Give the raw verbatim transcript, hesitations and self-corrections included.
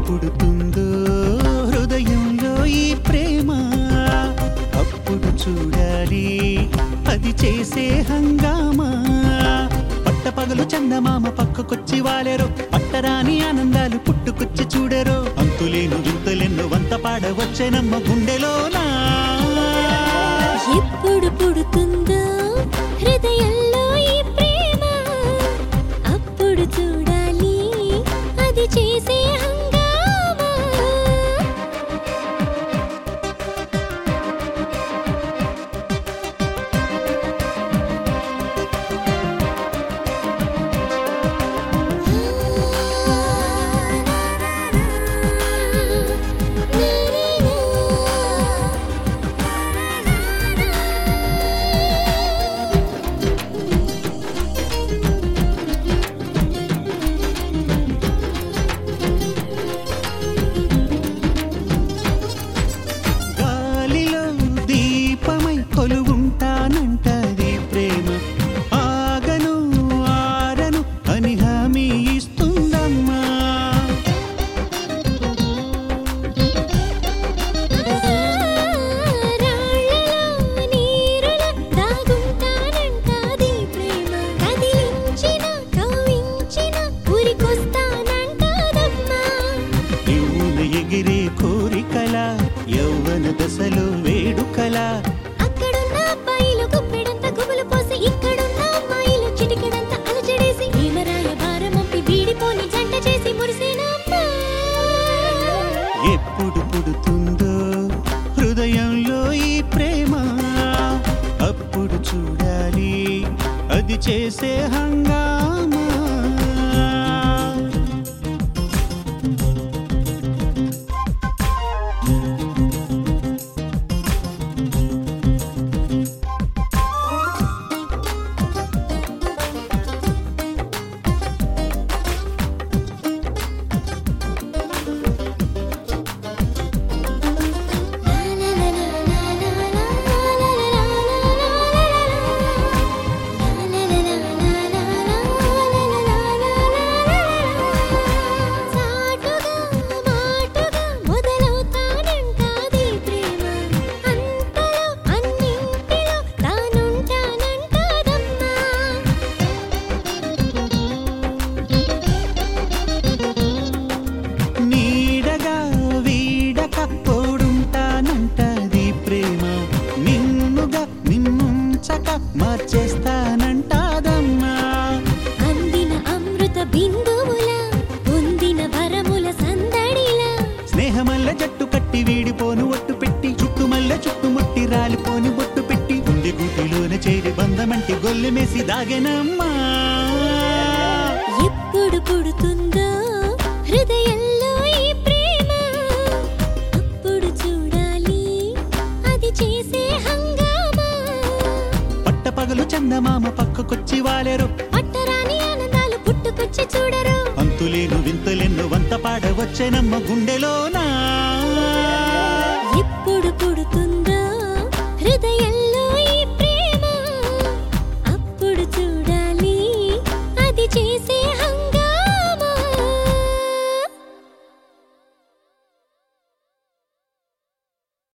పుడుతుందో హృదయంలో ఈ ప్రేమ అప్పుడు చూడాలి అది చేసే హంగామా పట్టపగలు చందమామ పక్కకొచ్చి వాలెరో పట్టరాని ఆనందాలు పుట్టుకొచ్చి చూడెరో అంతులేను వింతలెన్ను వంత పాడవచ్చెనమ్మ గుండెలోనా ఎప్పుడు పుడుతుందో హృదయంలో ఈ ప్రేమ అప్పుడు చూడాలి అది చేసే హంగామా గాలిలో దీపమై కొలువుంటానంటది ప్రేమ ఆగను ఆరను అని హామీ ఇస్తుందమ్మా రాళ్ళలో నీరులో దాగుంటానంటాది ప్రేమ కదిలించిన కవ్వించిన ఊరికొస్తానంటాదమ్మా యవ్వన ఎగిరే కోరికల యవ్వన దశలో వేడుకల అక్కడున్న అబ్బాయిలు గుప్పెడంత గుబులు పోసి ఇక్కడున్న అమ్మాయిలు చిటికెడంత అలజడేసి భీమరాయ భారమొప్పి వీడిపోని జంట చేసి మురిసేనమ్మా ఎప్పుడు పుడుతుందో హృదయంలో ఈ ప్రేమ అప్పుడు చూడాలి అది చేసే హంగామా చాటుగా మాటుగా మొదలవుతానంటాది ప్రేమ అంతలో అన్నింటిలో తానుంటానంటాదమ్మా నీడగా వీడక తోడుంటానంటది ప్రేమ నిన్నుగా నిన్నుంచక మార్చేస్తానంటాదమ్మా అందిన అమృత బిందువుల పొందిన వరముల సందడిలా స్నేహమల్ల జట్టు కట్టి వీడిపోను ఒట్టు పెట్టి చుట్టుమల్ల చుట్టుముట్టి రాలిపోని బొట్టు పెట్టి గుండె గూటిలోన చేరి బంధమంటి గొల్లెమేసి దాగెనమ్మా ఎప్పుడు పుడుతుందో హృదయంలో ఈ ప్రేమ అప్పుడు చూడాలి అది చేసే హంగామా పట్టపగలు చందమామ పక్కకొచ్చి వాలెరో పట్టరాని ఆనందాలు పుట్టుకొచ్చి చూడరు అంతులేను వింతలెన్ను వంత పాడవచ్చెనమ్మ గుండెలోనా